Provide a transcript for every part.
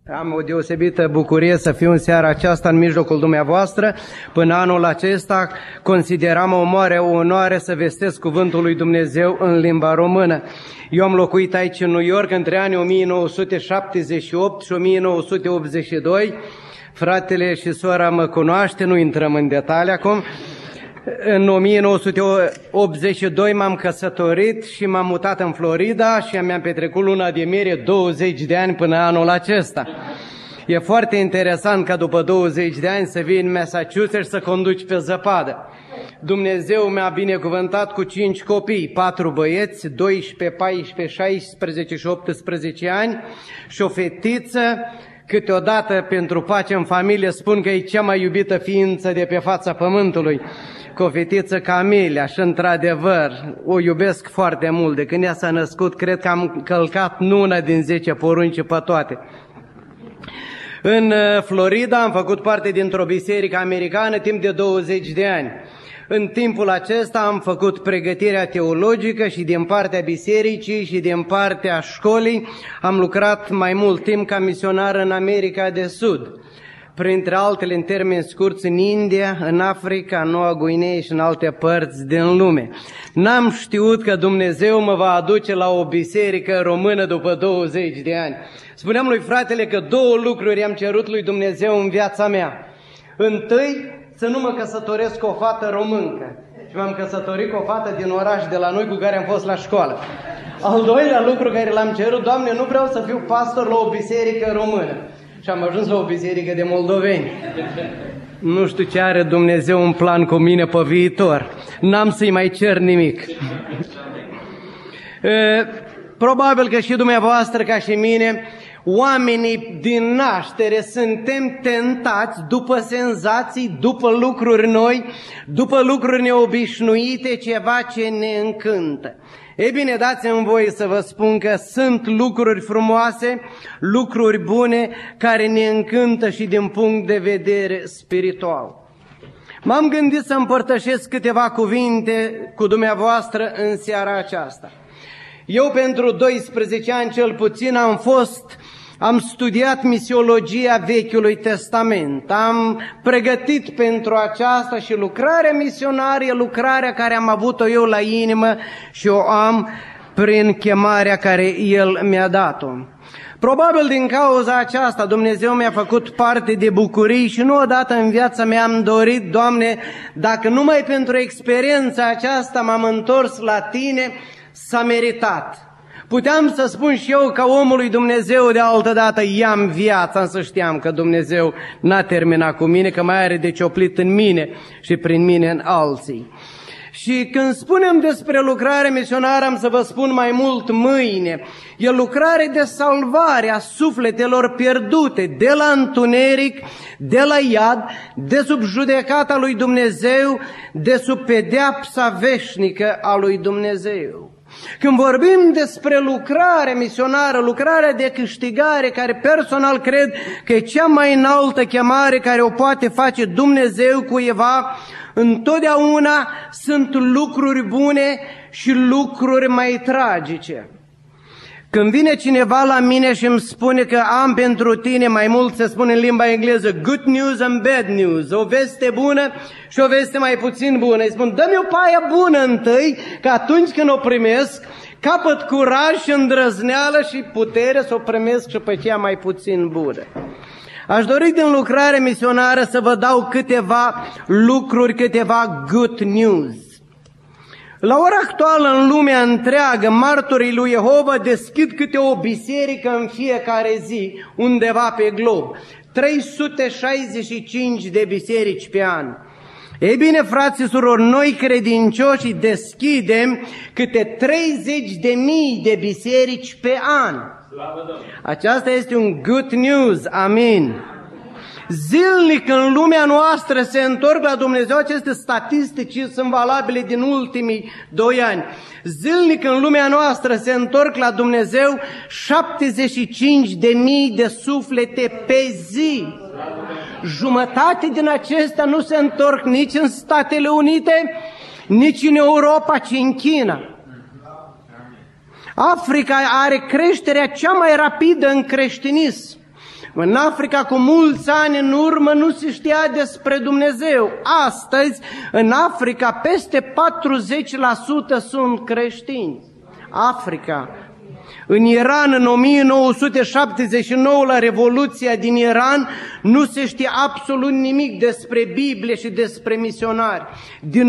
Am o deosebită bucurie să fiu în seara aceasta în mijlocul dumneavoastră. Până anul acesta consideram o mare onoare să vestesc cuvântul lui Dumnezeu în limba română. Eu am locuit aici în New York între anii 1978 și 1982. Fratele și sora mă cunoaște, nu intrăm în detalii acum. În 1982 m-am căsătorit și m-am mutat în Florida și mi-am petrecut luna de miere 20 de ani până anul acesta. E foarte interesant ca după 20 de ani să vii în Massachusetts să conduci pe zăpadă. Dumnezeu mi-a binecuvântat cu 5 copii, 4 băieți, 12, 14, 16 și 18 ani și o fetiță. Câteodată pentru pace în familie spun că e cea mai iubită ființă de pe fața pământului, cu o fetiță Camelia, și într-adevăr o iubesc foarte mult. De când ea s-a născut, cred că am călcat una din 10 porunci pe toate. În Florida am făcut parte dintr-o biserică americană timp de 20 de ani. În timpul acesta am făcut pregătirea teologică și din partea bisericii și din partea școlii am lucrat mai mult timp ca misionar în America de Sud, printre altele în termeni scurți în India, în Africa, în Noua Guinee și în alte părți din lume. N-am știut că Dumnezeu mă va aduce la o biserică română după 20 de ani. Spuneam lui fratele că 2 lucruri am cerut lui Dumnezeu în viața mea. Întâi, să nu mă căsătoresc cu o fată româncă. Și m-am căsătorit cu o fată din oraș de la noi cu care am fost la școală. Al doilea lucru care l-am cerut: Doamne, nu vreau să fiu pastor la o biserică română. Și am ajuns la o biserică de moldoveni. Nu știu ce are Dumnezeu în plan cu mine pe viitor. N-am să-i mai cer nimic. Probabil că și dumneavoastră, ca și mine, oamenii din naștere suntem tentați după senzații, după lucruri noi, după lucruri neobișnuite, ceva ce ne încântă. Ei bine, dați-mi voie să vă spun că sunt lucruri frumoase, lucruri bune, care ne încântă și din punct de vedere spiritual. M-am gândit să împărtășesc câteva cuvinte cu dumneavoastră în seara aceasta. Eu pentru 12 ani cel puțin am studiat misiologia Vechiului Testament, am pregătit pentru aceasta și lucrarea misionară e lucrarea care am avut-o eu la inimă și o am prin chemarea care El mi-a dat-o. Probabil din cauza aceasta Dumnezeu mi-a făcut parte de bucurii și nu odată în viața mea am dorit: Doamne, dacă numai pentru experiența aceasta m-am întors la Tine, s-a meritat. Puteam să spun și eu ca omul lui Dumnezeu de altă dată: i-am viața, însă știam că Dumnezeu n-a terminat cu mine, că mai are de cioplit în mine și prin mine în alții. Și când spunem despre lucrare misionară, am să vă spun mai mult mâine. E lucrare de salvare a sufletelor pierdute de la întuneric, de la iad, de sub judecata lui Dumnezeu, de sub pedeapsa veșnică a lui Dumnezeu. Când vorbim despre lucrare misionară, lucrarea de câștigare, care personal cred că e cea mai înaltă chemare care o poate face Dumnezeu cuiva, întotdeauna sunt lucruri bune și lucruri mai tragice. Când vine cineva la mine și îmi spune că am pentru tine, mai mult se spune în limba engleză, good news and bad news, o veste bună și o veste mai puțin bună, îi spun: dă-mi o paia bună întâi, că atunci când o primesc, capăt curaj și îndrăzneală și putere să o primesc și pe cea mai puțin bună. Aș dori din lucrare misionară să vă dau câteva lucruri, câteva good news. La ora actuală, în lumea întreagă, martorii lui Jehova deschid câte o biserică în fiecare zi, undeva pe glob. 365 de biserici pe an. Ei bine, frați și surori, noi credincioși deschidem câte 30.000 de biserici pe an. Aceasta este un good news, amin. Zilnic în lumea noastră se întorc la Dumnezeu, aceste statistici sunt valabile din ultimii 2 ani. Zilnic în lumea noastră se întorc la Dumnezeu 75.000 de suflete pe zi. Jumătate din acestea nu se întorc nici în Statele Unite, nici în Europa, ci în China. Africa are creșterea cea mai rapidă în creștinism. În Africa, cu mulți ani în urmă, nu se știa despre Dumnezeu. Astăzi, în Africa, peste 40% sunt creștini. Africa. În Iran, în 1979, la Revoluția din Iran, nu se știe absolut nimic despre Biblie și despre misionari. Din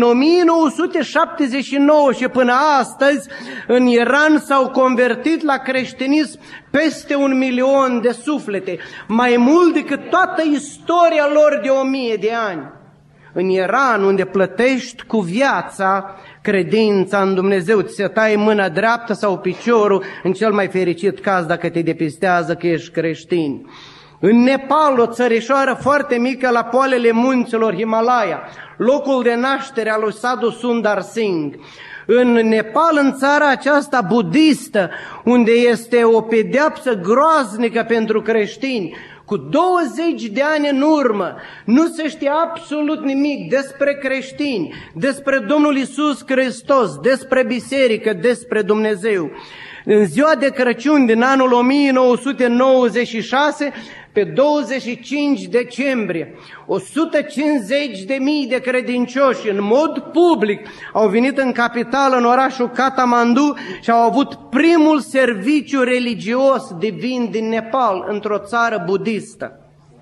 1979 și până astăzi, în Iran s-au convertit la creștinism peste 1 milion de suflete, mai mult decât toată istoria lor de 1000 de ani. În Iran, unde plătești cu viața credința în Dumnezeu, ți se taie mâna dreaptă sau piciorul, în cel mai fericit caz dacă te depistează că ești creștin. În Nepal, o țărișoară foarte mică la poalele munților Himalaya, locul de naștere al lui Sadhu Sundar Singh. În Nepal, în țara aceasta budistă, unde este o pedeapsă groaznică pentru creștini, cu 20 de ani în urmă, nu se știe absolut nimic despre creștini, despre Domnul Iisus Hristos, despre biserică, despre Dumnezeu. În ziua de Crăciun din anul 1996, pe 25 decembrie, 150.000 de credincioși în mod public au venit în capitală, în orașul Kathmandu, și au avut primul serviciu religios divin din Nepal, într-o țară budistă.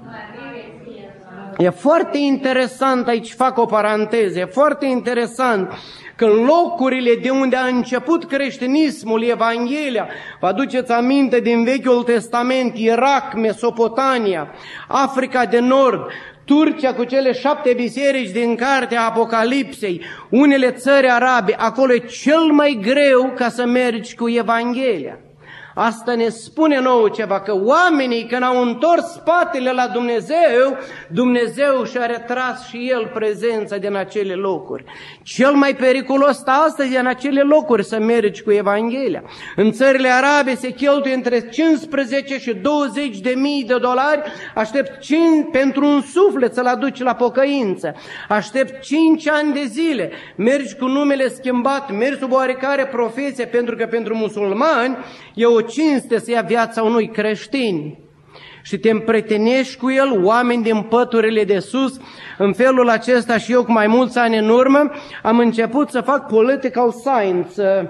E foarte interesant, aici fac o paranteză, e foarte interesant că în locurile de unde a început creștinismul, Evanghelia, vă aduceți aminte din Vechiul Testament, Irak, Mesopotamia, Africa de Nord, Turcia cu cele 7 biserici din cartea Apocalipsei, unele țări arabe, acolo e cel mai greu ca să mergi cu Evanghelia. Asta ne spune nouă ceva, că oamenii când au întors spatele la Dumnezeu, Dumnezeu și-a retras și El prezența din acele locuri. Cel mai periculos astăzi e în acele locuri să mergi cu Evanghelia. În țările arabe se cheltuie între 15 și 20.000 de dolari, aștept 5 pentru un suflet să-l aduci la pocăință. Aștept 5 ani de zile, mergi cu numele schimbat, mergi sub oarecare profesie, pentru că pentru musulmani e o cinste să ia viața unui creștin și te împrietenești cu el, oameni din păturile de sus. În felul acesta și eu, cu mai mulți ani în urmă, am început să fac political science,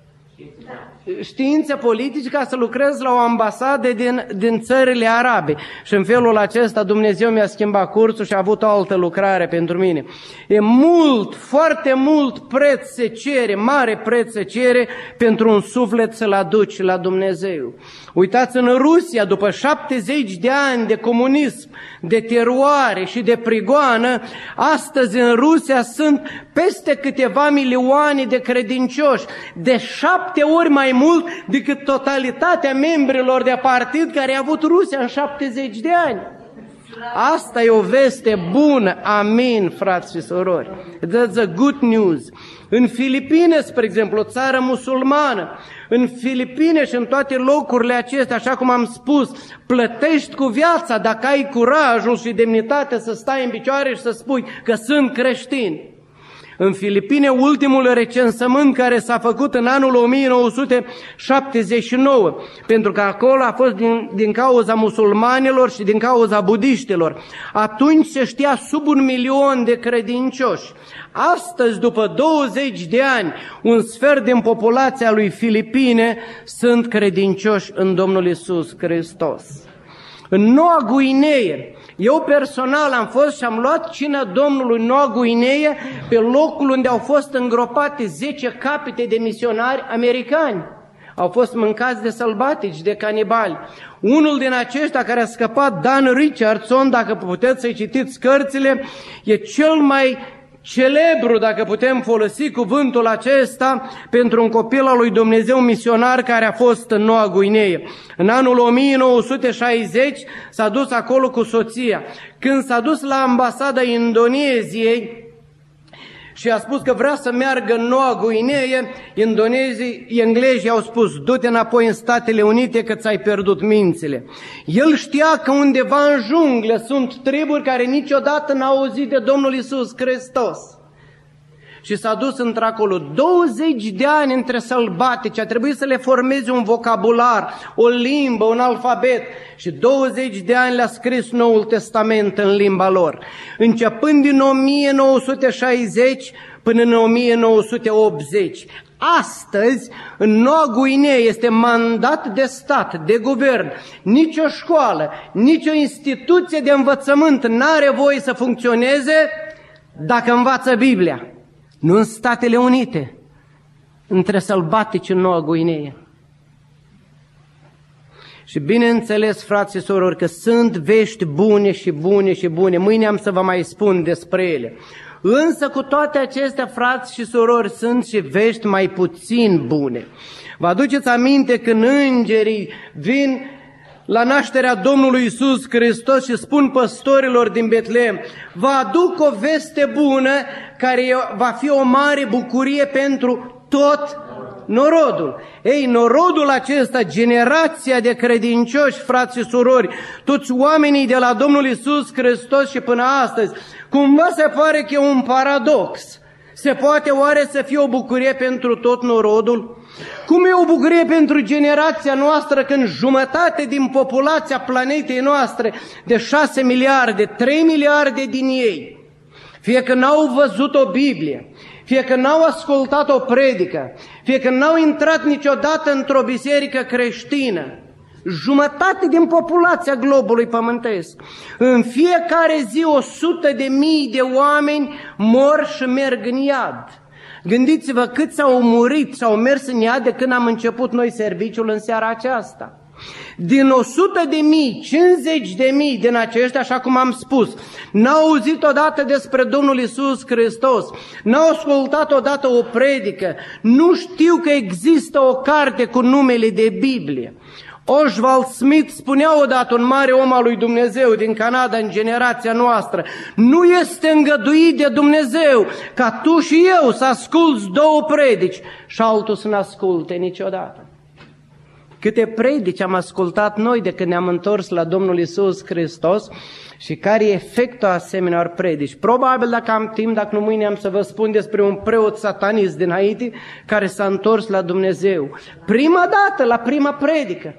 științe politice, ca să lucrez la o ambasadă din țările arabe. Și în felul acesta Dumnezeu mi-a schimbat cursul și a avut o altă lucrare pentru mine. E mult, foarte mult preț se cere, mare preț se cere pentru un suflet să-l aduci la Dumnezeu. Uitați, în Rusia, după 70 de ani de comunism, de teroare și de prigoană, astăzi în Rusia sunt peste câteva milioane de credincioși, de 7 ori mai mult decât totalitatea membrilor de partid care a avut Rusia în 70 de ani. Asta e o veste bună. Amin, frați și surori. That's a good news. În Filipine, spre exemplu, o țară musulmană, în Filipine și în toate locurile acestea, așa cum am spus, plătești cu viața dacă ai curajul și demnitatea să stai în picioare și să spui că sunt creștin. În Filipine, ultimul recensământ care s-a făcut în anul 1979, pentru că acolo a fost din cauza musulmanilor și din cauza budiștilor. Atunci se știa sub 1 milion de credincioși. Astăzi, după 20 de ani, un sfert din populația lui Filipine sunt credincioși în Domnul Iisus Hristos. În Noua Guinee, eu personal am fost și am luat cina Domnului în Noua Guinee, pe locul unde au fost îngropate 10 capete de misionari americani. Au fost mâncați de sălbatici, de canibali. Unul din aceștia care a scăpat, Dan Richardson, dacă puteți să-i citiți cărțile, e cel mai celebru, dacă putem folosi cuvântul acesta, pentru un copil al lui Dumnezeu misionar care a fost în Noua Guinee. În anul 1960 s-a dus acolo cu soția. Când s-a dus la ambasada Indoneziei și a spus că vrea să meargă în Noua Guinee, englezii au spus: du-te înapoi în Statele Unite că ți-ai pierdut mințile. El știa că undeva în junglă sunt triburi care niciodată n-au auzit de Domnul Iisus Hristos. și s-a dus într-acolo. 20 de ani între sălbatici, a trebuit să le formeze un vocabular, o limbă, un alfabet și 20 de ani le-a scris Noul Testament în limba lor. Începând din 1960 până în 1980. Astăzi, în Noua Guinee este mandat de stat, de guvern. Nici o școală, nici o instituție de învățământ n-are voie să funcționeze dacă învață Biblia. Nu în Statele Unite, între sălbatici în Noua Guinee. Și bineînțeles, frați și sorori, că sunt vești bune și bune și bune. Mâine am să vă mai spun despre ele. Însă cu toate acestea, frați și sorori, sunt și vești mai puțin bune. Vă aduceți aminte când îngerii vin la nașterea Domnului Iisus Hristos și spun păstorilor din Betlehem: vă aduc o veste bună care va fi o mare bucurie pentru tot norodul. Ei, norodul acesta, generația de credincioși, frați și surori, toți oamenii de la Domnul Iisus Hristos și până astăzi, cumva se pare că e un paradox. Se poate oare să fie o bucurie pentru tot norodul? Cum e o bucurie pentru generația noastră când jumătate din populația planetei noastre, de 6 miliarde, 3 miliarde din ei, fie că n-au văzut o Biblie, fie că n-au ascultat o predică, fie că n-au intrat niciodată într-o biserică creștină, jumătate din populația globului pământesc. În fiecare zi 100.000 de oameni mor și merg în iad. Gândiți-vă câți au murit, s-au mers în iad de când am început noi serviciul în seara aceasta. Din 100.000, 50.000 din aceștia, așa cum am spus, n-au auzit odată despre Domnul Iisus Hristos, n-au ascultat odată o predică, nu știu că există o carte cu numele de Biblie. Oswald Smith spunea odată, un mare om al lui Dumnezeu din Canada în generația noastră: nu este îngăduit de Dumnezeu ca tu și eu să asculți 2 predici și altul să n-asculte niciodată. Câte predici am ascultat noi de când ne-am întors la Domnul Iisus Hristos și care e efectul asemenea predici. Probabil dacă am timp, dacă nu mâine am să vă spun despre un preot satanist din Haiti care s-a întors la Dumnezeu. Prima dată, la prima predică.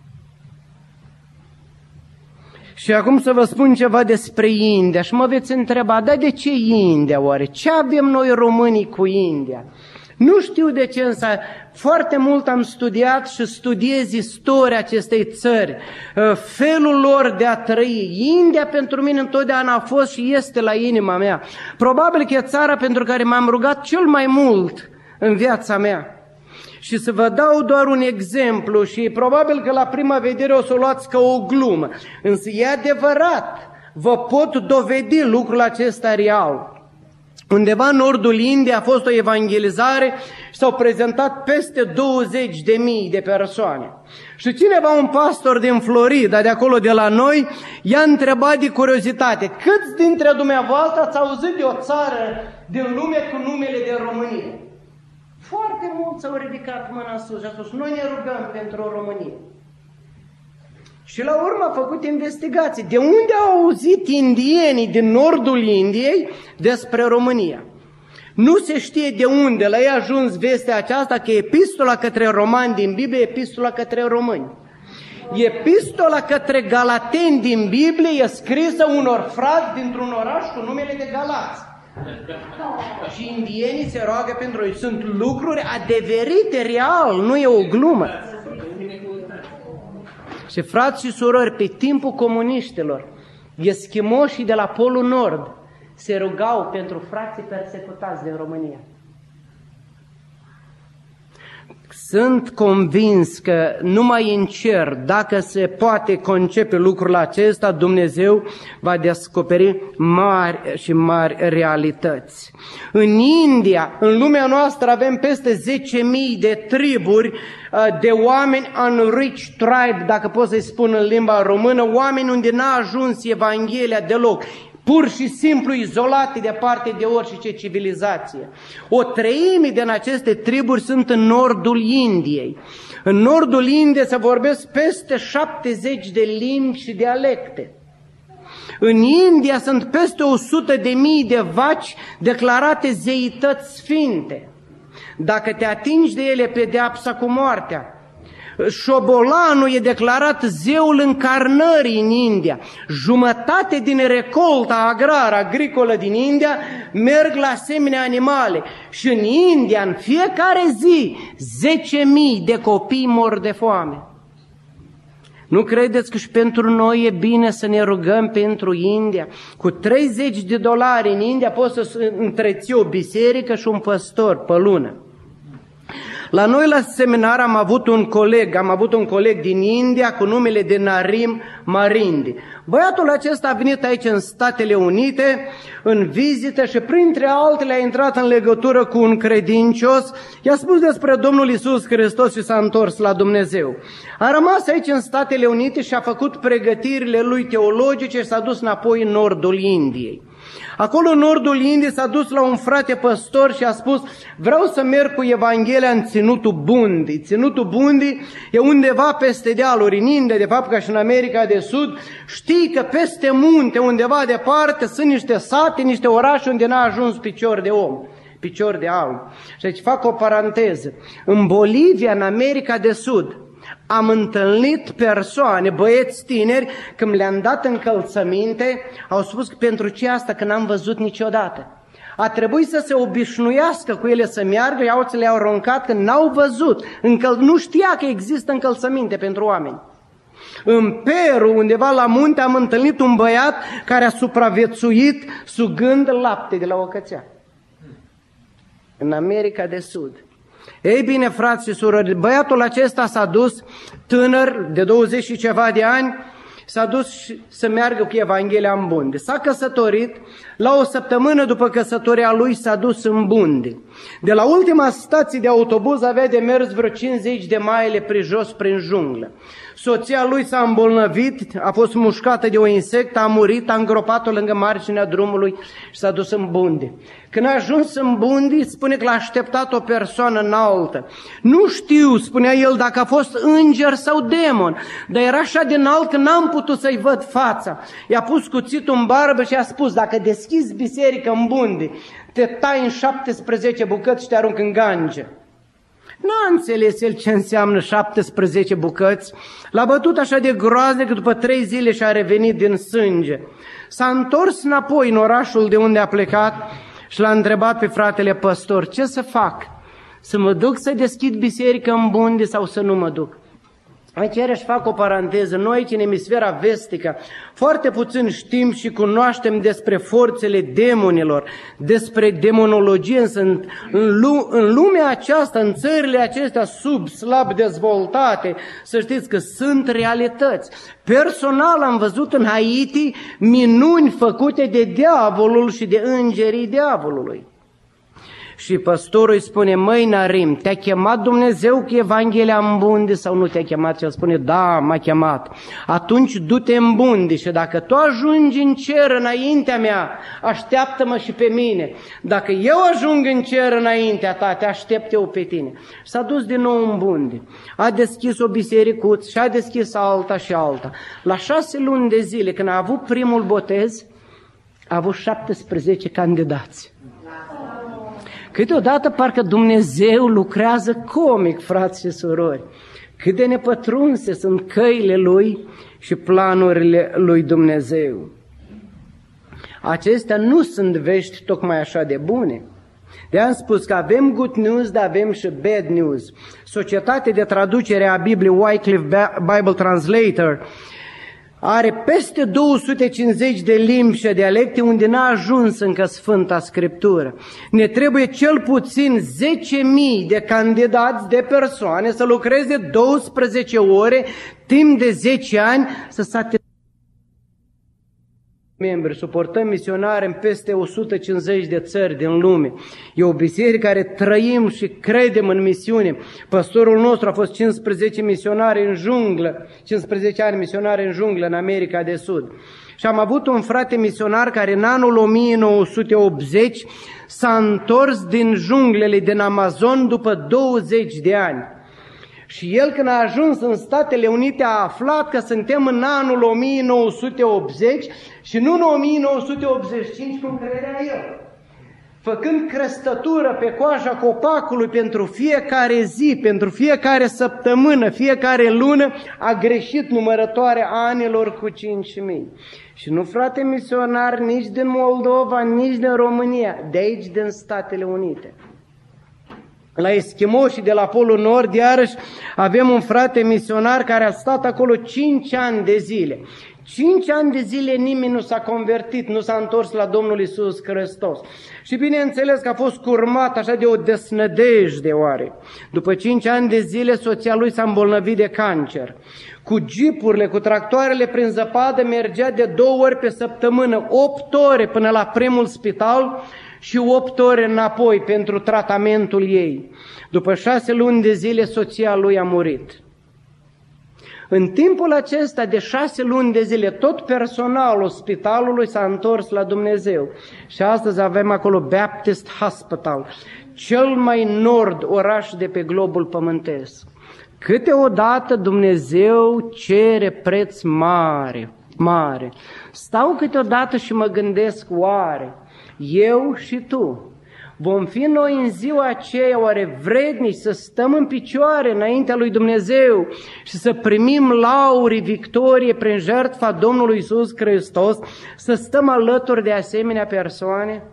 Și acum să vă spun ceva despre India și mă veți întreba: dar de ce India oare? Ce avem noi românii cu India? Nu știu de ce, însă foarte mult am studiat și studiez istoria acestei țări, felul lor de a trăi. India pentru mine întotdeauna a fost și este la inima mea. Probabil că e țara pentru care m-am rugat cel mai mult în viața mea. Și să vă dau doar un exemplu și probabil că la prima vedere o să o luați ca o glumă, însă e adevărat, vă pot dovedi lucrul acesta real. Undeva în nordul Indiei a fost o evangelizare și s-au prezentat peste 20.000 de persoane. Și cineva, un pastor din Florida, de acolo de la noi, i-a întrebat de curiozitate: câți dintre dumneavoastră ați auzit de o țară din lume cu numele de România? Foarte mulți au ridicat mâna sus și a spus: noi ne rugăm pentru România. Și la urmă a făcut investigații. De unde au auzit indienii din nordul Indiei despre România? Nu se știe de unde la ei a ajuns vestea aceasta că epistola către romani din Biblie e epistola către români. Epistola către galateni din Biblie e scrisă unor frați dintr-un oraș cu numele de Galați. Și indienii se roagă pentru ei. Sunt lucruri adeverite, real, nu e o glumă. Și frați și surori, pe timpul comuniștilor, eschimoșii de la Polul Nord se rugau pentru frații persecutați din România. Sunt convins că numai în cer, dacă se poate concepe lucrul acesta, Dumnezeu va descoperi mari și mari realități. În India, în lumea noastră, avem peste 10.000 de triburi de oameni unreached tribe, dacă pot să-i spun în limba română, oameni unde n-a ajuns Evanghelia deloc, pur și simplu izolate departe de orice civilizație. O treime din aceste triburi sunt în nordul Indiei. În nordul Indiei se vorbesc peste 70 de limbi și dialecte. În India sunt peste 100.000 de vaci declarate zeități sfinte. Dacă te atingi de ele, pedeapsa cu moartea. Șobolanul e declarat zeul încarnării în India. Jumătate din recolta agricolă din India merg la asemenea animale. Și în India, în fiecare zi, 10.000 de copii mor de foame. Nu credeți că și pentru noi e bine să ne rugăm pentru India? Cu $30 în India poți să întreții o biserică și un păstor pe lună. La noi la seminar am avut un coleg din India cu numele de Narim Marindi. Băiatul acesta a venit aici în Statele Unite în vizită și printre altele a intrat în legătură cu un credincios. I-a spus despre Domnul Iisus Hristos și s-a întors la Dumnezeu. A rămas aici în Statele Unite și a făcut pregătirile lui teologice și s-a dus înapoi în nordul Indiei. Acolo în nordul Indiei s-a dus la un frate păstor și a spus: vreau să merg cu Evanghelia în Ținutul Bundi. Ținutul Bundi e undeva peste dealuri în India, de fapt ca și în America de Sud. Știi că peste munte, undeva departe, sunt niște sate, niște orașe unde n-a ajuns picior de om, picior de alb. Și aici fac o paranteză. În Bolivia, în America de Sud, am întâlnit persoane, băieți tineri, când le-am dat încălțăminte, au spus că pentru ce asta, că n-am văzut niciodată. A trebuit să se obișnuiască cu ele să meargă, alții le-au aruncat că n-au văzut, nu știa că există încălțăminte pentru oameni. În Peru, undeva la munte, am întâlnit un băiat care a supraviețuit sugând lapte de la o cățea. În America de Sud. Ei bine, frați și surori, băiatul acesta s-a dus, tânăr, de 20 și ceva de ani, s-a dus să meargă cu Evanghelia în Bundi. S-a căsătorit, la o săptămână după căsătoria lui s-a dus în Bundi. De la ultima stație de autobuz avea de mers vreo 50 de maile prijos prin junglă. Soția lui s-a îmbolnăvit, a fost mușcată de o insectă, a murit, a îngropat-o lângă marginea drumului și s-a dus în Bundi. Când a ajuns în Bundi, spune că l-a așteptat o persoană înaltă. Nu știu, spunea el, dacă a fost înger sau demon, dar era așa de înalt că n-am putut să-i văd fața. I-a pus cuțitul în barbă și a spus: dacă deschizi biserică în Bundi, te tai în 17 bucăți și te arunc în Gange. N-a înțeles el ce înseamnă 17 bucăți. L-a bătut așa de groaznic că după 3 zile și-a revenit din sânge. S-a întors înapoi în orașul de unde a plecat și l-a întrebat pe fratele păstor: ce să fac? Să mă duc să deschid biserică în Bundi sau să nu mă duc? Aici iarăși fac o paranteză. Noi aici în emisfera vestică foarte puțin știm și cunoaștem despre forțele demonilor, despre demonologie, însă în lumea aceasta, în țările acestea slab dezvoltate, să știți că sunt realități. Personal am văzut în Haiti minuni făcute de diavolul și de îngerii diavolului. Și păstorul îi spune: măi Narim, te-a chemat Dumnezeu cu Evanghelia în Bundi sau nu te-a chemat? Și el spune: da, m-a chemat. Atunci du-te în Bundi și dacă tu ajungi în cer înaintea mea, așteaptă-mă și pe mine. Dacă eu ajung în cer înaintea ta, te aștept eu pe tine. S-a dus din nou în Bundi. A deschis o bisericuță și a deschis alta și alta. La 6 luni de zile, când a avut primul botez, a avut 17 candidați. Câteodată parcă Dumnezeu lucrează comic, frați și surori. Cât de nepătrunse sunt căile Lui și planurile lui Dumnezeu. Acestea nu sunt vești tocmai așa de bune. De-aia am spus că avem good news, dar avem și bad news. Societatea de traducere a Bibliei Wycliffe Bible Translator are peste 250 de limbi și dialecte unde n-a ajuns încă Sfânta Scriptură. Ne trebuie cel puțin 10.000 de candidați, de persoane, să lucreze 12 ore, timp de 10 ani, să satisfacă membri. Suportăm misionari în peste 150 de țări din lume. E o biserică care trăim și credem în misiune. Păstorul nostru a fost 15 misionari în junglă, 15 ani misionari în junglă în America de Sud. Și am avut un frate misionar care în anul 1980 s-a întors din junglele din Amazon după 20 de ani. Și el, când a ajuns în Statele Unite, a aflat că suntem în anul 1980 și nu în 1985, cum credea el. Făcând crestătură pe coaja copacului pentru fiecare zi, pentru fiecare săptămână, fiecare lună, a greșit numărătoarea anilor cu 5.000. Și nu, frate misionar, nici din Moldova, nici din România, de aici din Statele Unite. La Eschimoșii de la Polul Nord, iarăși, avem un frate misionar care a stat acolo 5 ani de zile. 5 ani de zile nimeni nu s-a convertit, nu s-a întors la Domnul Iisus Hristos. Și bineînțeles că a fost curmat așa de o desnădejde oare. După 5 ani de zile, soția lui s-a îmbolnăvit de cancer. Cu jeepurile, cu tractoarele prin zăpadă, mergea de 2 ori pe săptămână, 8 ore până la primul spital și 8 ore înapoi pentru tratamentul ei. După 6 luni de zile, soția lui a murit. În timpul acesta de 6 luni de zile, tot personalul spitalului s-a întors la Dumnezeu. Și astăzi avem acolo Baptist Hospital, cel mai nord oraș de pe globul pământesc. Câteodată Dumnezeu cere preț mare, mare. Stau câteodată și mă gândesc, oare eu și tu vom fi noi în ziua aceea oare vrednici să stăm în picioare înaintea lui Dumnezeu și să primim lauri, victorie prin jertfa Domnului Iisus Hristos, să stăm alături de asemenea persoane?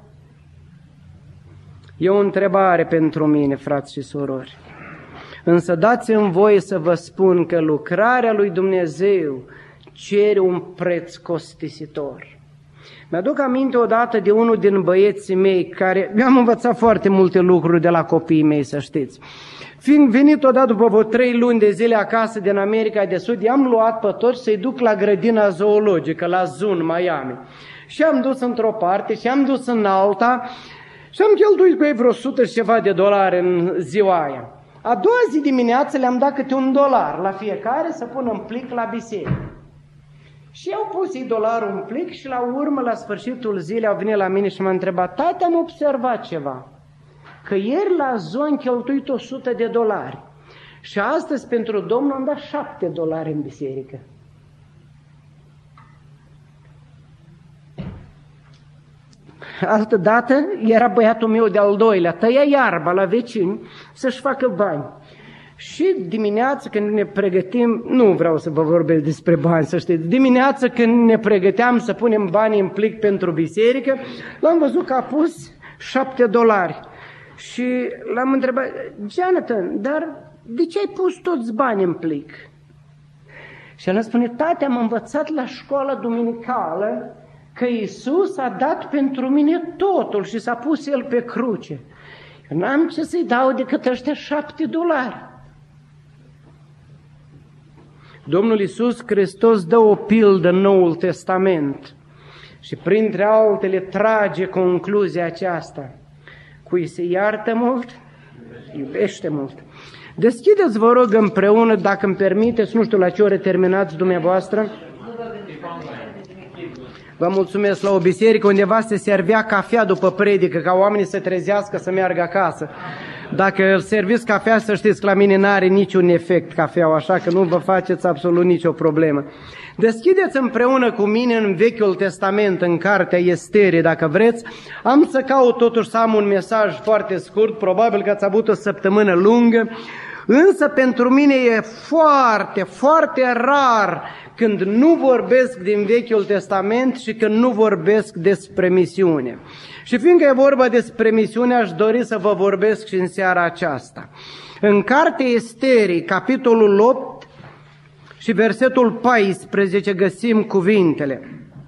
E o întrebare pentru mine, frați și surori. Însă dați-mi voie să vă spun că lucrarea lui Dumnezeu cere un preț costisitor. Mi-aduc aminte odată de unul din băieții mei, care mi-am învățat foarte multe lucruri de la copiii mei, să știți. Fiind venit odată după vreo 3 luni de zile acasă din America de Sud, i-am luat pe toți să-i duc la grădina zoologică, la Zoo, în Miami. Și am dus într-o parte și am dus în alta și am cheltuit cu ei vreo 100 și ceva de dolari în ziua aia. A doua zi dimineață le-am dat câte $1 la fiecare să pună în plic la biserică. Și au pus ei dolarul în plic și la urmă, la sfârșitul zilei, au venit la mine și m-a întrebat: tati, am observat ceva, că ieri la Zoo am cheltuit $100 și astăzi pentru Domnul am dat $7 în biserică. Altă dată era băiatul meu de-al doilea, tăia iarba la vecini să-și facă bani. Și dimineața când ne pregătim, nu vreau să vă vorbesc despre bani, să știți, dimineața când ne pregăteam să punem banii în plic pentru biserică, l-am văzut că a pus $7. Și l-am întrebat: Jonathan, dar de ce ai pus toți banii în plic? Și el îmi spune: tati, am învățat la școala duminicală că Iisus a dat pentru mine totul și s-a pus El pe cruce. Eu n-am ce să-i dau decât ăștia $7. Domnul Iisus Hristos dă o pildă în Noul Testament și printre altele trage concluzia aceasta: cui se iartă mult, iubește mult. Deschideți, vă rog, împreună, dacă îmi permiteți, nu știu la ce ore terminați dumneavoastră. Vă mulțumesc, la o biserică undeva se servea cafea după predică, ca oamenii să trezească să meargă acasă. Dacă serviți cafea, să știți că la mine n-are niciun efect cafeaua, așa că nu vă faceți absolut nicio problemă. Deschideți împreună cu mine în Vechiul Testament, în cartea Estere, dacă vreți. Am să caut totuși să am un mesaj foarte scurt, probabil că ați avut o săptămână lungă, însă pentru mine e foarte, foarte rar când nu vorbesc din Vechiul Testament și când nu vorbesc despre misiune. Și fiindcă e vorba despre misiune, aș dori să vă vorbesc și în seara aceasta. În cartea Esterii, capitolul 8 și versetul 14, găsim cuvintele.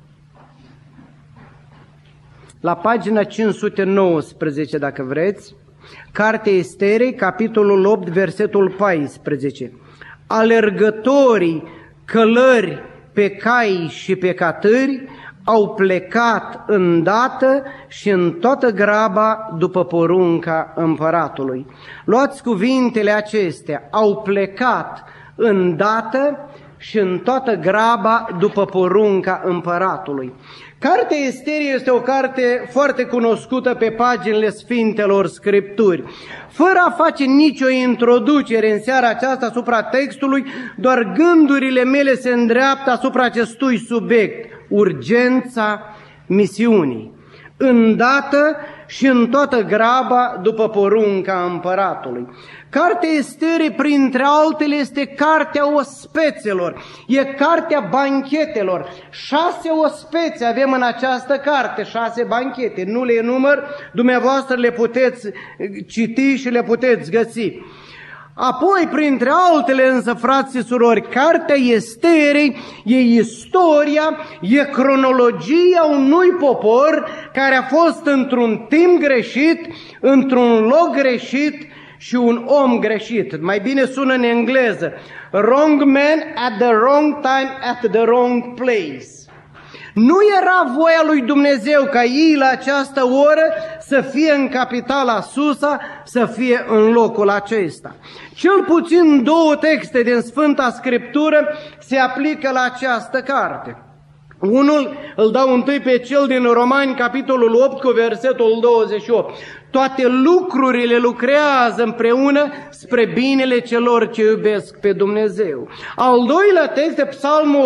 La pagina 519, dacă vreți, cartea Esterii, capitolul 8, versetul 14. Alergătorii, călări pe cai și pe catâri au plecat îndată și în toată graba după porunca împăratului. Luați cuvintele acestea: au plecat îndată și în toată graba după porunca împăratului. Cartea Esterii este o carte foarte cunoscută pe paginile Sfintelor Scripturi. Fără a face nicio introducere în seara aceasta asupra textului, doar gândurile mele se îndreaptă asupra acestui subiect, urgența misiunii, îndată și în toată graba după porunca împăratului. Cartea Esterii, printre altele, este cartea ospețelor, e cartea banchetelor. 6 ospețe avem în această carte, 6 banchete, nu le enumăr, dumneavoastră le puteți citi și le puteți găsi. Apoi, printre altele însă, frați și surori, cartea Esterii e istoria, e cronologia unui popor care a fost într-un timp greșit, într-un loc greșit și un om greșit. Mai bine sună în engleză: wrong man at the wrong time at the wrong place. Nu era voia lui Dumnezeu ca ei la această oră să fie în capitala Susa, să fie în locul acesta. Cel puțin 2 texte din Sfânta Scriptură se aplică la această carte. Unul îl dau întâi pe cel din Romani, capitolul 8, cu versetul 28. Toate lucrurile lucrează împreună spre binele celor ce iubesc pe Dumnezeu. Al doilea text e Psalmul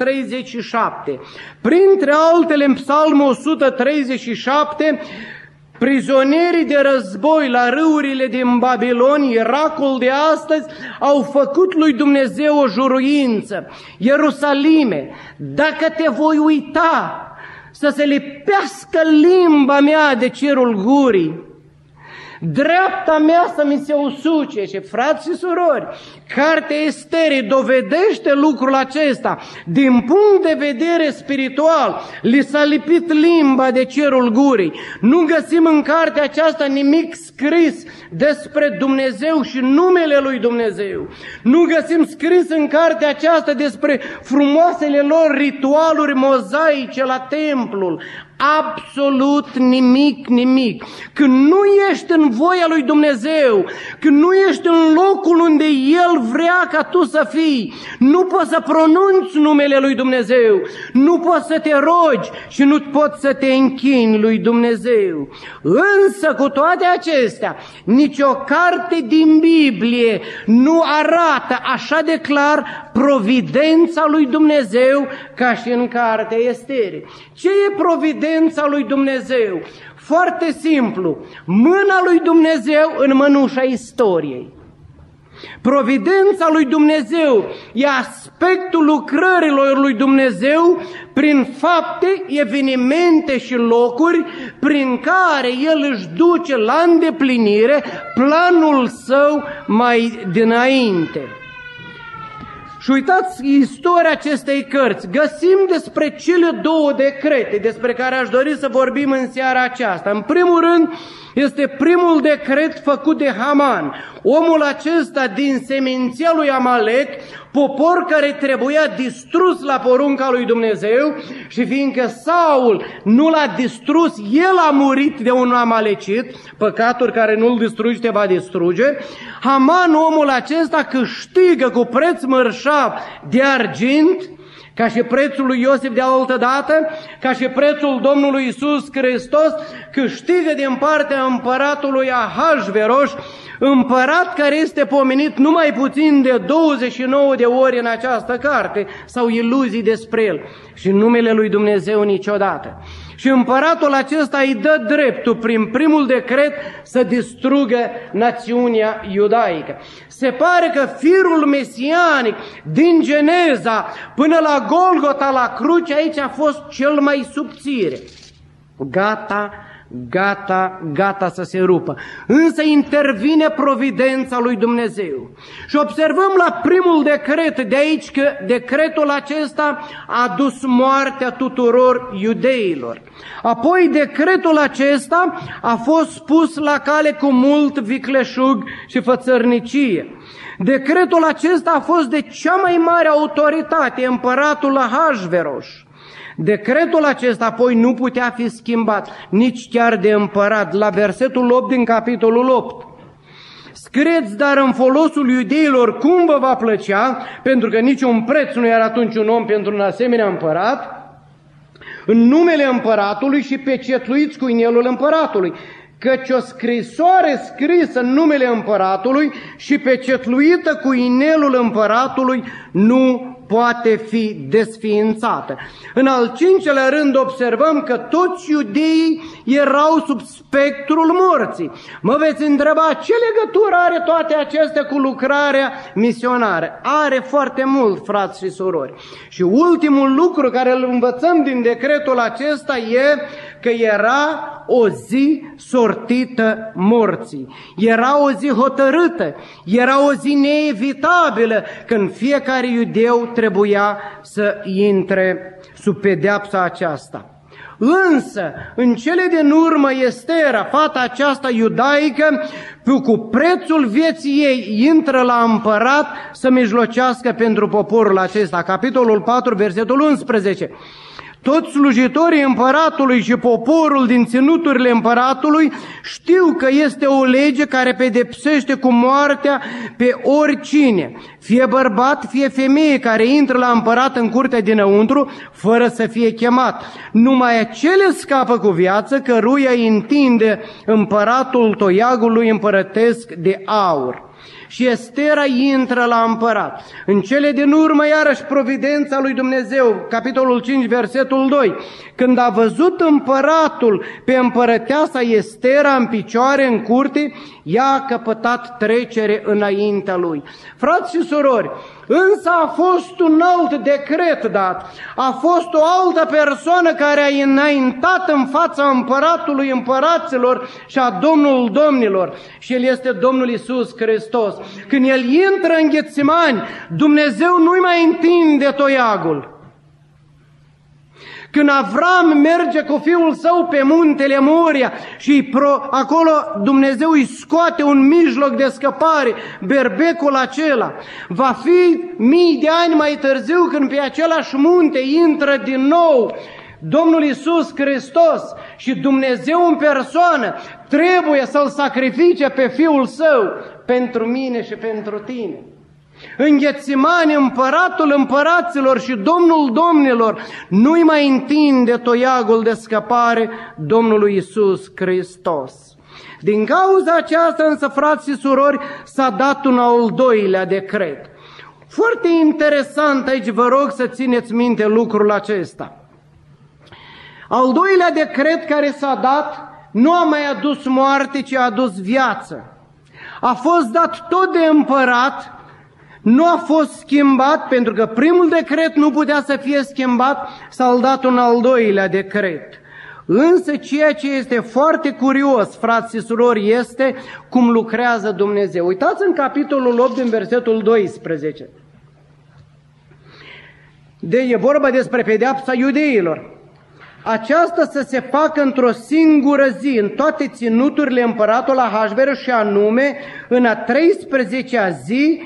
137. Printre altele, în Psalmul 137, prizonierii de război la râurile din Babilon, Irakul de astăzi, au făcut lui Dumnezeu o juruință. Ierusalime, dacă te voi uita, să se lipească limba mea de cerul gurii, dreapta mea să mi se usuce. Și frați și surori, cartea Esterii dovedește lucrul acesta. Din punct de vedere spiritual, li s-a lipit limba de cerul gurii. Nu găsim în cartea aceasta nimic scris despre Dumnezeu și numele lui Dumnezeu. Nu găsim scris în cartea aceasta despre frumoasele lor ritualuri mozaice la templul. Absolut nimic, nimic. Când nu ești în voia lui Dumnezeu, când nu ești în locul unde El vrea ca tu să fii, nu poți să pronunți numele lui Dumnezeu, nu poți să te rogi și nu poți să te închini lui Dumnezeu. Însă, cu toate acestea, nicio carte din Biblie nu arată așa de clar providența lui Dumnezeu ca și în cartea Esterii. Ce e providența lui Dumnezeu? Foarte simplu, mâna lui Dumnezeu în mănușa istoriei. Providența lui Dumnezeu e aspectul lucrărilor lui Dumnezeu prin fapte, evenimente și locuri prin care El își duce la îndeplinire planul Său mai dinainte. Și uitați istoria acestei cărți. Găsim despre cele 2 decrete despre care aș dori să vorbim în seara aceasta. În primul rând, este primul decret făcut de Haman. Omul acesta din seminția lui Amalek, popor care trebuia distrus la porunca lui Dumnezeu, și fiindcă Saul nu l-a distrus, el a murit de un amalecit, păcatul care nu-l distrugi te va distruge. Haman, omul acesta, câștigă cu preț mărșav de argint, ca și prețul lui Iosif de altă dată, ca și prețul Domnului Iisus Hristos, câștigă din partea împăratului Ahasveros, împărat care este pomenit numai puțin de 29 de ori în această carte, sau iluzii despre el, și numele lui Dumnezeu niciodată. Și împăratul acesta îi dă dreptul prin primul decret să distrugă națiunea iudaică. Se pare că firul mesianic din Geneza până la Golgota, la cruce, aici a fost cel mai subțire. Gata să se rupă. Însă intervine providența lui Dumnezeu. Și observăm la primul decret de aici că decretul acesta a dus moartea tuturor iudeilor. Apoi decretul acesta a fost pus la cale cu mult vicleșug și fățărnicie. Decretul acesta a fost de cea mai mare autoritate, împăratul Ahasveros. Decretul acesta apoi nu putea fi schimbat, nici chiar de împărat, la versetul 8 din capitolul 8. Scrieți dar în folosul iudeilor cum vă va plăcea, pentru că niciun preț nu era atunci un om pentru un asemenea împărat, în numele împăratului și pecetluiți cu inelul împăratului, căci o scrisoare scrisă în numele împăratului și pecetluită cu inelul împăratului nu poate fi desființată. În al 5-lea rând observăm că toți iudeii erau sub spectrul morții. Mă veți întreba, ce legătură are toate acestea cu lucrarea misionară? Are foarte mult, frați și surori. Și ultimul lucru care îl învățăm din decretul acesta e că era o zi sortită morții. Era o zi hotărâtă, era o zi neevitabilă, când fiecare iudeu trebuia să intre sub pedeapsa aceasta. Însă, în cele din urmă, Estera, fata aceasta iudaică, cu prețul vieții ei, intră la împărat să mijlocească pentru poporul acesta. Capitolul 4, versetul 11. Toți slujitorii împăratului și poporul din ținuturile împăratului știu că este o lege care pedepsește cu moartea pe oricine, fie bărbat, fie femeie care intră la împărat în curtea dinăuntru fără să fie chemat. Numai acele scapă cu viață căruia îi întinde împăratul toiagului împărătesc de aur. Și Estera intră la împărat. În cele din urmă, iarăși, providența lui Dumnezeu, capitolul 5, versetul 2. Când a văzut împăratul pe împărăteasa Estera în picioare în curte, ea a căpătat trecere înaintea lui. Frați și surori, însă a fost un alt decret dat. A fost o altă persoană care a înaintat în fața împăratului împăraților și a Domnul domnilor. Și El este Domnul Iisus Hristos. Când El intră în Ghetsimani, Dumnezeu nu-i mai întinde toiagul. Când Avram merge cu fiul său pe muntele Moria și acolo Dumnezeu îi scoate un mijloc de scăpare, berbecul acela, va fi mii de ani mai târziu când pe același munte intră din nou Domnul Iisus Hristos și Dumnezeu în persoană trebuie să-L sacrifice pe Fiul Său pentru mine și pentru tine. În Ghetsimani, împăratul împăraților și Domnul domnilor nu-i mai întinde toiagul de scăpare Domnului Iisus Hristos. Din cauza aceasta însă, frați și surori, s-a dat un al doilea decret. Foarte interesant aici, vă rog să țineți minte lucrul acesta. Al doilea decret care s-a dat nu a mai adus moarte, ci a adus viață. A fost dat tot de împărat, nu a fost schimbat, pentru că primul decret nu putea să fie schimbat, s-a dat un al doilea decret. Însă ceea ce este foarte curios, frați și surori, este cum lucrează Dumnezeu. Uitați în capitolul 8, din versetul 12. E vorba despre pedeapsa iudeilor. Aceasta să se facă într-o singură zi, în toate ținuturile împăratului Ahasveros, și anume în a 13-a zi,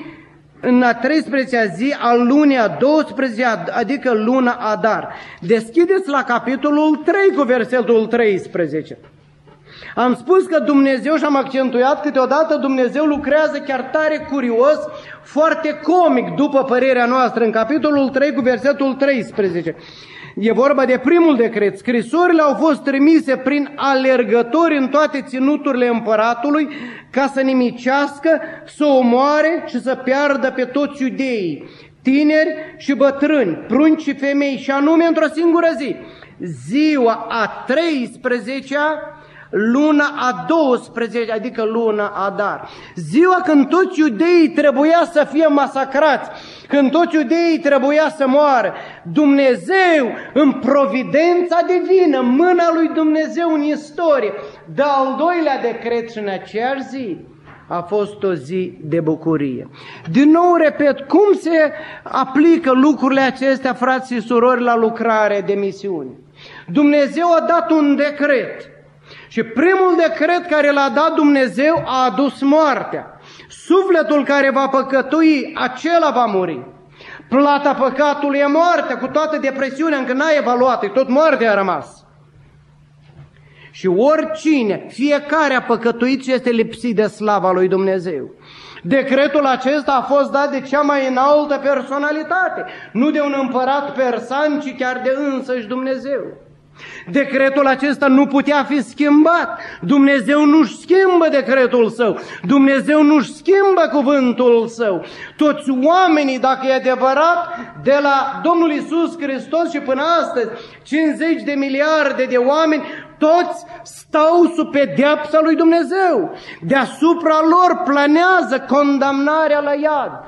a lunii a 12-a, adică luna Adar. Deschideți la capitolul 3 cu versetul 13. Am spus că Dumnezeu, și am accentuat câteodată, Dumnezeu lucrează chiar tare curios, foarte comic, după părerea noastră, în capitolul 3 cu versetul 13. E vorba de primul decret. Scrisorile au fost trimise prin alergători în toate ținuturile împăratului ca să nimicească, să omoare și să piardă pe toți iudeii, tineri și bătrâni, prunci și femei, și anume într-o singură zi. Ziua a 13-a, luna a 12, adică luna Adar. Ziua când toți iudeii trebuia să fie masacrați, când toți iudeii trebuia să moară. Dumnezeu, în providența divină, mâna lui Dumnezeu în istorie, dă al doilea decret și în aceeași zi a fost o zi de bucurie. Din nou repet, cum se aplică lucrurile acestea, frați și surori, la lucrare de misiune? Dumnezeu a dat un decret. Și primul decret care l-a dat Dumnezeu a adus moartea. Sufletul care va păcătui, acela va muri. Plata păcatului e moartea, cu toată depresiunea, încă n-a evaluat, tot moartea a rămas. Și oricine, fiecare a păcătuit și este lipsit de slava lui Dumnezeu. Decretul acesta a fost dat de cea mai înaltă personalitate, nu de un împărat persan, ci chiar de însăși Dumnezeu. Decretul acesta nu putea fi schimbat. Dumnezeu nu-și schimbă decretul Său. Dumnezeu nu-și schimbă cuvântul Său. Toți oamenii, dacă e adevărat, de la Domnul Iisus Hristos și până astăzi, 50 de miliarde de oameni, toți stau sub pedeapsa lui Dumnezeu. Deasupra lor planează condamnarea la iad.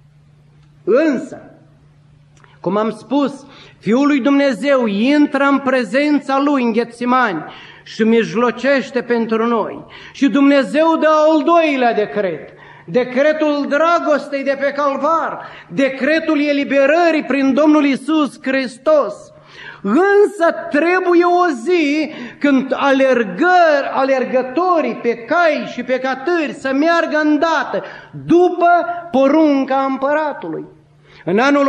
Însă, cum am spus, Fiul lui Dumnezeu intră în prezența Lui în Ghetsimani și mijlocește pentru noi. Și Dumnezeu dă al doilea decret, decretul dragostei de pe Calvar, decretul eliberării prin Domnul Iisus Hristos. Însă trebuie o zi când alergătorii pe cai și pe catâri să meargă îndată după porunca împăratului. În anul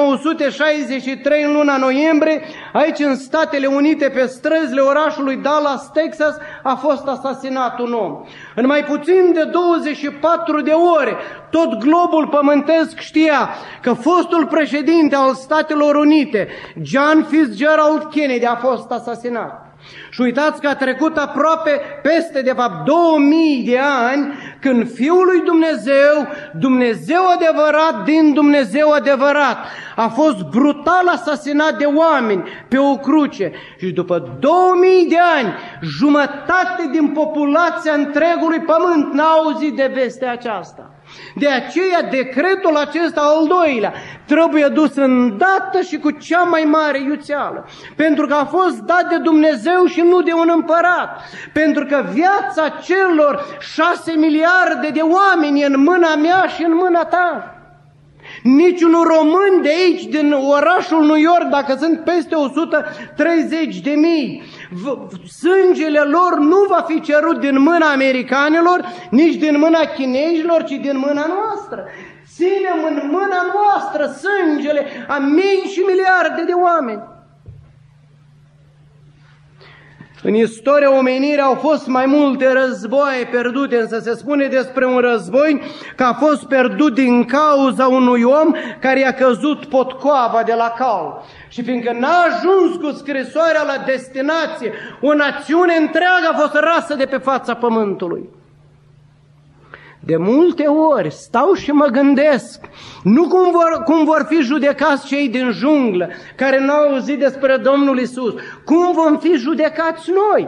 1963, în luna noiembrie, aici în Statele Unite, pe străzile orașului Dallas, Texas, a fost asasinat un om. În mai puțin de 24 de ore, tot globul pământesc știa că fostul președinte al Statelor Unite, John Fitzgerald Kennedy, a fost asasinat. Și uitați că a trecut aproape peste, de fapt, 2000 de ani, când Fiul lui Dumnezeu, Dumnezeu adevărat din Dumnezeu adevărat, a fost brutal asasinat de oameni pe o cruce. Și după 2000 de ani, jumătate din populația întregului pământ n-a auzit de vestea aceasta. De aceea, decretul acesta al doilea trebuie dus îndată și cu cea mai mare iuțeală. Pentru că a fost dat de Dumnezeu și nu de un împărat. Pentru că viața celor 6 miliarde de oameni e în mâna mea și în mâna ta. Niciun român de aici, din orașul New York, dacă sunt peste 130.000, sângele lor nu va fi cerut din mâna americanilor, nici din mâna chinezilor, ci din mâna noastră. Ținem în mâna noastră sângele a mii și miliarde de oameni. În istoria omenirii au fost mai multe războaie pierdute, însă se spune despre un război că a fost pierdut din cauza unui om care i-a căzut potcoava de la cal. Și fiindcă n-a ajuns cu scrisoarea la destinație, o națiune întreagă a fost rasă de pe fața pământului. De multe ori stau și mă gândesc, nu cum vor fi judecați cei din junglă care n-au auzit despre Domnul Iisus, cum vom fi judecați noi.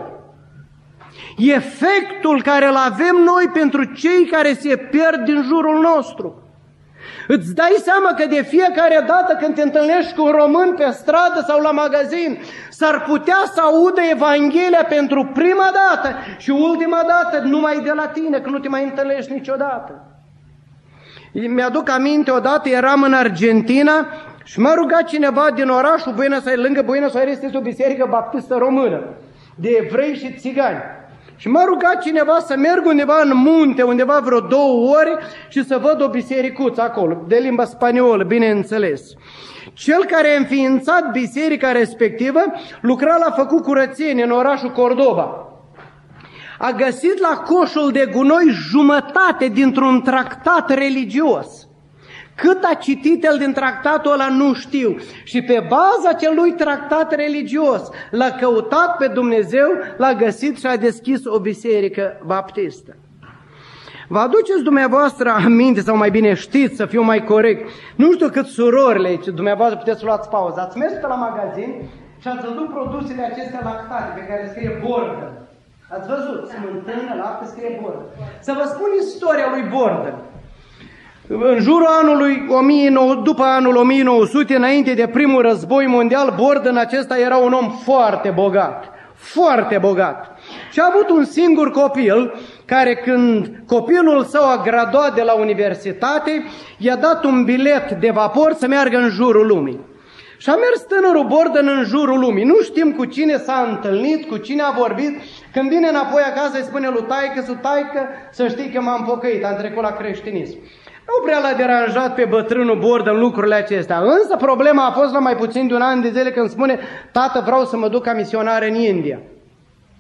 Efectul care îl avem noi pentru cei care se pierd din jurul nostru. Îți dai seama că de fiecare dată când te întâlnești cu un român pe stradă sau la magazin, s-ar putea să audă Evanghelia pentru prima dată și ultima dată numai de la tine, că nu te mai întâlnești niciodată. Mi-aduc aminte, odată eram în Argentina și m-a rugat cineva din orașul Buenos Aires, lângă Buenos Aires este o biserică baptistă română, de evrei și țigani. Și m-a rugat cineva să merg undeva în munte, undeva vreo 2 ore și să văd o bisericuță acolo, de limba spaniolă, bineînțeles. Cel care a înființat biserica respectivă lucra la făcut curățenie în orașul Cordoba. A găsit la coșul de gunoi jumătate dintr-un tractat religios. Cât a citit el din tractatul ăla nu știu. Și pe baza acelui tractat religios l-a căutat pe Dumnezeu, l-a găsit și a deschis o biserică baptistă. Vă aduceți dumneavoastră aminte, sau mai bine știți, să fiu mai corect, nu știu cât surorile aici, dumneavoastră puteți să luați pauză, ați mers pe la magazin și ați văzut produsele acestea lactate pe care scrie Borden. Ați văzut, smântână, lapte, scrie Borden. Să vă spun istoria lui Borden. În jurul anului după anul 1900, înainte de primul război mondial, Borden acesta era un om foarte bogat, foarte bogat. Și a avut un singur copil, care când copilul său a graduat de la universitate, i-a dat un bilet de vapor să meargă în jurul lumii. Și a mers tânărul Borden în jurul lumii. Nu știm cu cine s-a întâlnit, cu cine a vorbit. Când vine înapoi acasă îi spune lui taică, să știi că m-am pocăit, am trecut la creștinism. Nu prea l-a deranjat pe bătrânul Borden lucrurile acestea. Însă problema a fost la mai puțin de un an de zile când spune: tată, vreau să mă duc ca misionar în India.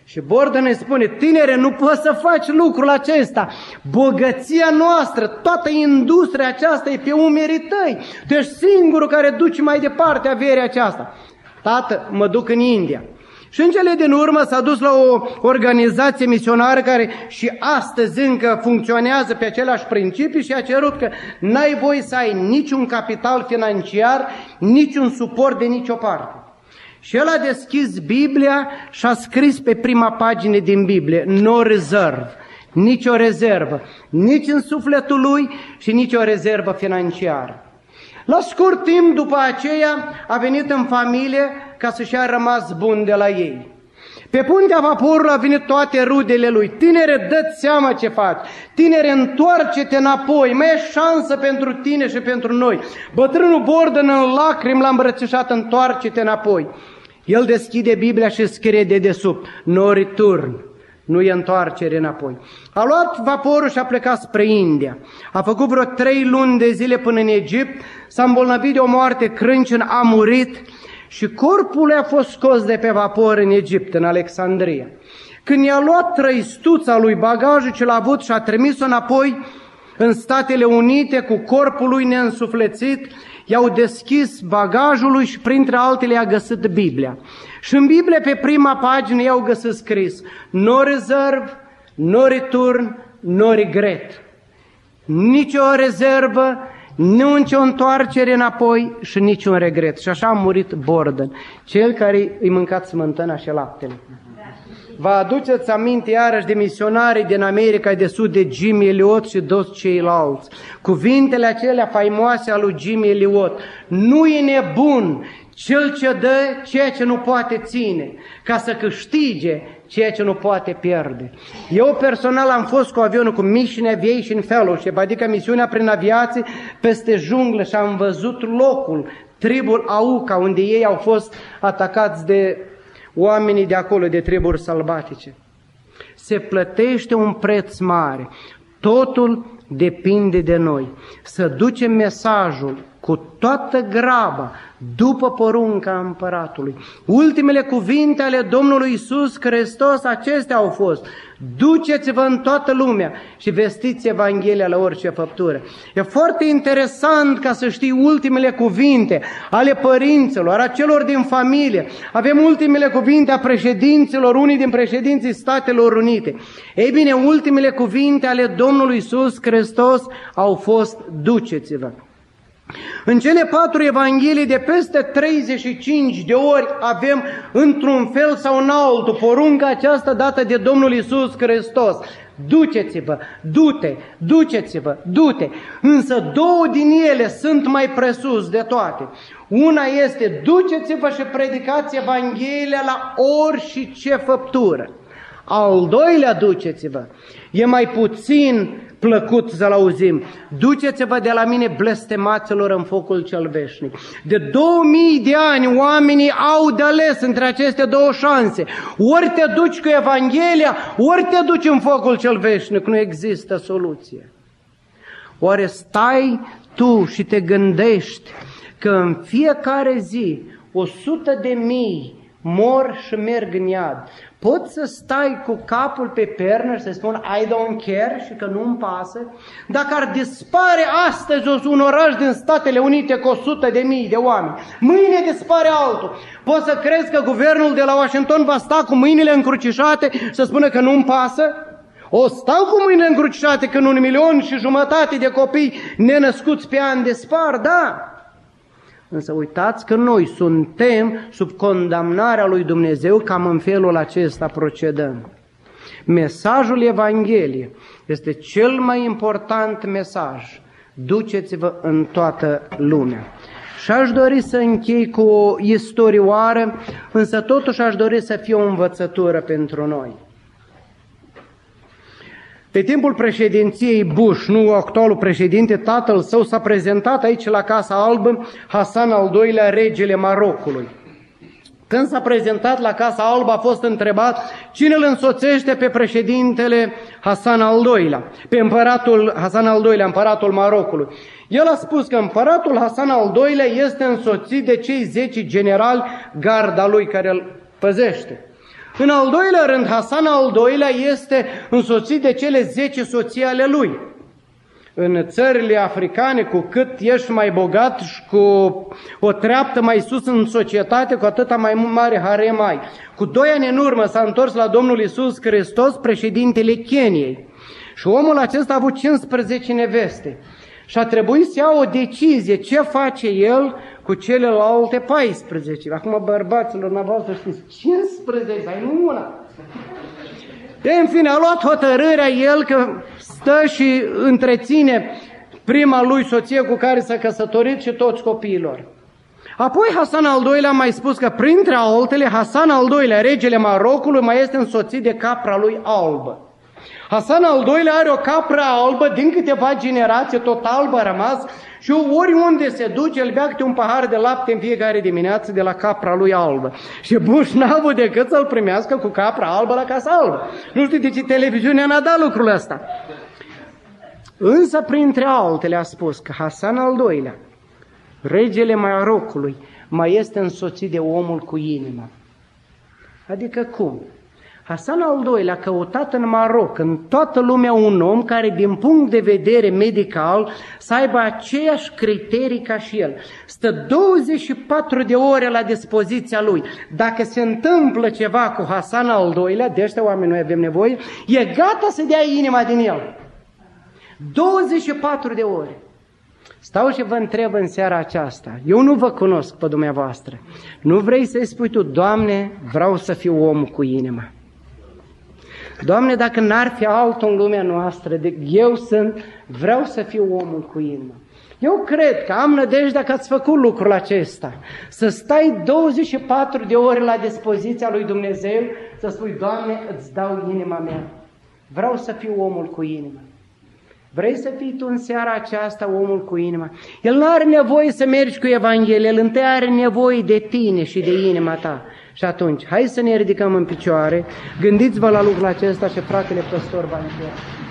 Și Borden îi spune, tinere, nu poți să faci lucrul acesta. Bogăția noastră, toată industria aceasta e pe umerii tăi. Tu ești singurul care duce mai departe averea aceasta. Tată, mă duc în India. Și în cele din urmă s-a dus la o organizație misionară care și astăzi încă funcționează pe aceleași principii și a cerut că n-ai voie să ai niciun capital financiar, niciun suport de nicio parte. Și el a deschis Biblia și a scris pe prima pagină din Biblie, no reserve, nicio rezervă, nici în sufletul lui și nici o rezervă financiară. La scurt timp după aceea a venit în familie ca să-și a rămas bun de la ei. Pe puntea vaporului a venit toate rudele lui. Tinere, dă-ți seama ce faci. Tinere, întoarce-te înapoi. Mai e șansă pentru tine și pentru noi. Bătrânul Borden în lacrimi l-a îmbrățișat, întoarce-te înapoi. El deschide Biblia și scrie de desubt, no return. Nu e întoarcere înapoi. A luat vaporul și a plecat spre India. A făcut vreo 3 luni de zile până în Egipt, s-a îmbolnăvit de o moarte crâncenă, a murit și corpul lui a fost scos de pe vapor în Egipt, în Alexandria. Când i-a luat trăistuța lui, bagajul ce l-a avut și a trimis-o înapoi în Statele Unite cu corpul lui neînsuflețit, i-au deschis bagajul lui și printre altele a găsit Biblia. Și în Biblie, pe prima pagină, i-au găsit scris, no reserve, no return, no regret. Nici o rezervă, nici o întoarcere înapoi și nici un regret. Și așa a murit Borden, cel care îi mâncat smântâna și laptele. Vă aduceți aminte iarăși de misionarii din America de Sud, de Jim Elliot și toți ceilalți. Cuvintele acelea faimoase ale lui Jim Elliot. Nu e nebun cel ce dă ceea ce nu poate ține, ca să câștige ceea ce nu poate pierde. Eu personal am fost cu avionul cu Mission Aviation Fellowship, adică misiunea prin aviație peste junglă și am văzut locul, tribul Auca, unde ei au fost atacați de oamenii de acolo, de triburi sălbatice. Se plătește un preț mare. Totul depinde de noi. Să ducem mesajul cu toată graba, după porunca împăratului. Ultimele cuvinte ale Domnului Iisus Hristos, acestea au fost: duceți-vă în toată lumea și vestiți Evanghelia la orice făptură. E foarte interesant ca să știi ultimele cuvinte ale părinților, a celor din familie. Avem ultimele cuvinte a președinților, unii din președinții Statelor Unite. Ei bine, ultimele cuvinte ale Domnului Iisus Hristos au fost: duceți-vă. În cele 4 evanghelii de peste 35 de ori avem într-un fel sau în altul porunca aceasta dată de Domnul Iisus Hristos: duceți-vă, du-te, duceți-vă, du-te. Însă 2 din ele sunt mai presus de toate. Una este: duceți-vă și predicați Evanghelia la orice făptură. Al doilea: duceți-vă, e mai puțin plăcut să-l auzim: duceți-vă de la mine, blestemaților, în focul cel veșnic. De 2000 de ani oamenii au de ales între aceste 2 șanse: ori te duci cu Evanghelia, ori te duci în focul cel veșnic. Nu există soluție. Oare stai tu și te gândești că în fiecare zi 100.000 mor și merg în iad? Poți să stai cu capul pe pernă și să spun I don't care și că nu-mi pasă? Dacă ar dispare astăzi un oraș din Statele Unite cu 100.000 de oameni, mâine dispare altul, poți să crezi că guvernul de la Washington va sta cu mâinile încrucișate și să spună că nu-mi pasă? O stau cu mâinile încrucișate când 1,5 milion de copii nenăscuți pe an dispar? Da! Însă uitați că noi suntem sub condamnarea lui Dumnezeu, cam în felul acesta procedăm. Mesajul Evangheliei este cel mai important mesaj: duceți-vă în toată lumea. Și aș dori să închei cu o istorioară, însă totuși aș dori să fie o învățătură pentru noi. Pe timpul președinției Bush, nu actualul președinte, tatăl său s-a prezentat aici la Casa Albă, Hassan al II-lea, regele Marocului. Când s-a prezentat la Casa Albă, a fost întrebat cine îl însoțește pe președintele Hassan al II-lea, pe împăratul Hassan al II-lea, împăratul Marocului. El a spus că împăratul Hassan al II-lea este însoțit de cei 10 generali garda lui care îl păzește. În al doilea rând, Hasan al doilea este însoțit de cele 10 soții ale lui. În țările africane, cu cât ești mai bogat și cu o treaptă mai sus în societate, cu atâta mai mare harem ai. Cu 2 ani în urmă s-a întors la Domnul Iisus Hristos, președintele Keniei. Și omul acesta a avut 15 neveste. Și a trebuit să ia o decizie ce face el cu celelalte 14. Acum, bărbaților, dumneavoastră știți, 15, dar nu una. În fine, a luat hotărârea el că stă și întreține prima lui soție cu care s-a căsătorit și toți copiilor. Apoi Hasan al doilea a mai spus că printre altele, Hasan al doilea, regele Marocului, mai este însoțit de capra lui albă. Hasan al doilea are o capră albă, din câteva generații, tot albă a rămas și oriunde se duce, îl bea câte un pahar de lapte în fiecare dimineață de la capra lui albă. Și Bush n-a avut decât să-l primească cu capra albă la Casa Albă. Nu știu de ce televiziunea n-a dat lucrul ăsta. Însă, printre altele, a spus că Hasan al doilea, regele Marocului, mai este însoțit de omul cu inima. Adică cum? Hasan al doilea a căutat în Maroc, în toată lumea, un om care, din punct de vedere medical, să aibă aceeași criterii ca și el. Stă 24 de ore la dispoziția lui. Dacă se întâmplă ceva cu Hasan al doilea, de ăștia oameni noi avem nevoie, e gata să dea inima din el. 24 de ore. Stau și vă întreb în seara aceasta, eu nu vă cunosc pe dumneavoastră. Nu vrei să-i spui tu, Doamne, vreau să fiu om cu inima. Doamne, dacă n-ar fi altul în lumea noastră, eu vreau să fiu omul cu inima. Eu cred că am nădejdea că ați făcut lucrul acesta. Să stai 24 de ore la dispoziția lui Dumnezeu, să spui, Doamne, îți dau inima mea. Vreau să fiu omul cu inima. Vrei să fii tu în seara aceasta omul cu inima? El nu are nevoie să mergi cu Evanghelia, el întâi are nevoie de tine și de inima ta. Și atunci, hai să ne ridicăm în picioare, gândiți-vă la lucrul acesta și fratele păstor va încheia.